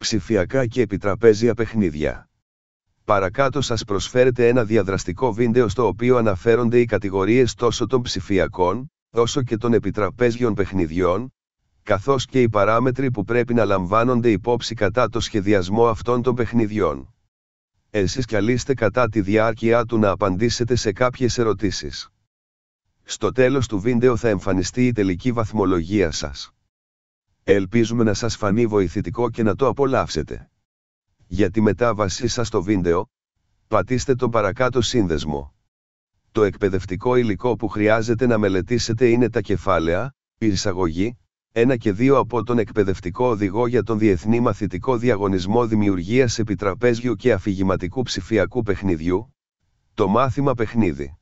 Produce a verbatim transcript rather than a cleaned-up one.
ψηφιακά και επιτραπέζια παιχνίδια. Παρακάτω σας προσφέρεται ένα διαδραστικό βίντεο στο οποίο αναφέρονται οι κατηγορίες τόσο των ψηφιακών, όσο και των επιτραπέζιων παιχνιδιών, καθώς και οι παράμετροι που πρέπει να λαμβάνονται υπόψη κατά το σχεδιασμό αυτών των παιχνιδιών. Εσείς καλείστε κατά τη διάρκεια του να απαντήσετε σε κάποιες ερωτήσεις. Στο τέλος του βίντεο θα εμφανιστεί η τελική βαθμολογία σας. Ελπίζουμε να σας φανεί βοηθητικό και να το απολαύσετε. Για τη μετάβασή σας στο βίντεο, πατήστε τον παρακάτω σύνδεσμο. Το εκπαιδευτικό υλικό που χρειάζεται να μελετήσετε είναι τα κεφάλαια, η εισαγωγή, ένα και δύο από τον εκπαιδευτικό οδηγό για τον Διεθνή Μαθητικό Διαγωνισμό Δημιουργίας Επιτραπέζιου και Αφηγηματικού Ψηφιακού Παιχνιδιού, το μάθημα παιχνίδι.